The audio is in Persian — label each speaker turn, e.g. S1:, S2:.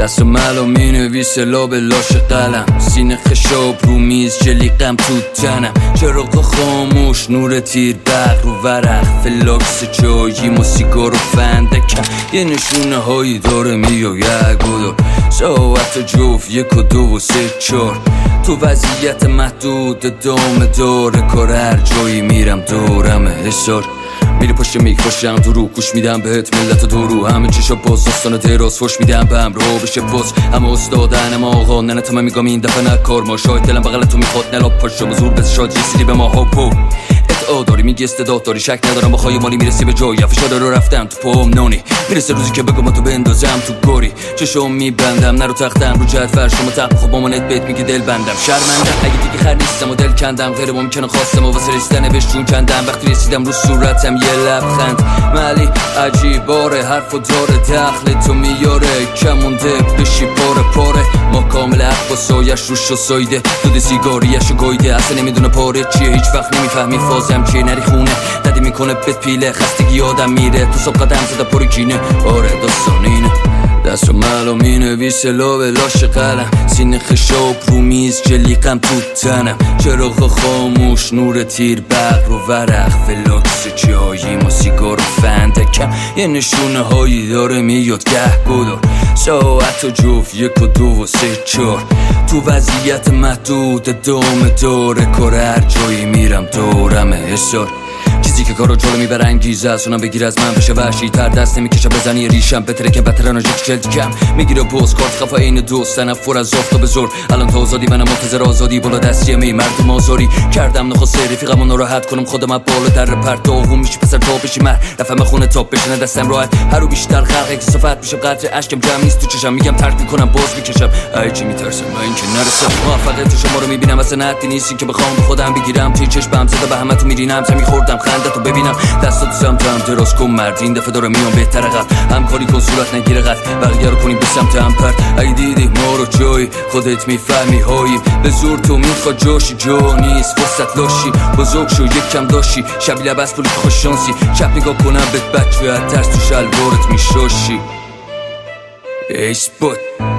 S1: دست ملو می نویسه لاب لاش قلم، سینه خشاب رو میز جلیقم تو تنم، چراغ خاموش نور تیر برق رو ورق، فلاکس چایی و سیگار و فندکم، یه نشونه هایی داره میو یک و دو ساعت جوف 1 و 2 و 3 4 تو وضعیت محدود دام داره کار هر جایی میرم دورم حسار میری پشت میک باشم تو رو گوش میدم بهت ملت دو رو همه چیشا باز داستان دراز فوش میدم به همراه بشه باز همه استادن اما آقا ننت من میگم این دفعه نکار ما شاید دلم بغل تو میخواد نلاب پاشو بزور بز شاد رسیدی به ما هاپو داری میگی استعداد داری شک ندارم با خواهی مالی میرسی به جایی فشار رو رفتم تو پام نونی میرسه روزی که بگم تو بندازم تو گوری چشم میبندم نرو تختم رو جد فرشم و تق خب مامانت بیت میگی دل بندم شرمندم اگه دیگه خر نیستم و دل کندم غیر ممکنه خواستم و واسه رسیدن بهش جون کندم وقتی رسیدم رو صورتم یه لبخند مالی عجیباره حرف و داره دخل تو میاره کمونده بشی پاره ما کامل حق با سایش روش و سایده دود سیگاریش و گایده اصلا نمیدونه پاره چیه هیچ وقت نمیفهمی فازم چیه نری خونه ددی میکنه بهت پیله خستگی آدم میره تو صبح قدم زده پر کینه آره داستان اینه دست رو ملو می نویسه لاب لاش قلم سینه خشاب رو میز جلیقم تو تنم چراغ خاموش نور تیر برق رو ورق فلاکس چایی و سیگار و فندکم یه نشونه هایی داره میاد گه گدار ساعت و جوف 1 و 2 و 3 4 تو وضعیت محدود دام داره کار هر جایی میرم دورم حسار چیزی که کارو جلو میبره انگیزه است اونم بگیر از من بشه وحشی تر دست نمیکشه بزنی ریشم بتره که بترن و جلد کم میگیره پوز کارت خفا این دوست تنفر از آفتاب زور الان تا آزادی منم منتظر آزادی بالا دستی می مردم آزاری کردم نخواسته رفیقمو ناراحت کنم خودم از بالا در پرت آغوم میشی پسر تا بشی مر رفم خونه تاپ بشینه دستم راحت هر رو بیشتر خلق اکسافت میشه قدر اشکم جمع نیست تو چشم میگم ترک میکنم باز میکشم ای چی میترسم من اینکه نرسم موفقیت شما رو میبینم اصلا حدی نیستی که بخوام به خودم بگیرم توی چشمم زده به همتون میرینم چه میخوردم خندتو ببینم دستاتو سمتم دراز کن مرد این دفعه داره میام بهتر قبل همکاری کن صورت نگیره قد بقیه رو کنیم به سمت هم پرد اگه دیدی ما رو جایی خودت میفهمی هاییم به زور تو میخواد جاشی جا نیست فرصت لاشی بزرگ شو یک کم داشی شبی لبس پولی که خوش شانسی چپ نگاه کنم بهت بچه از ترس تو شلوارت میشاشی ایس بود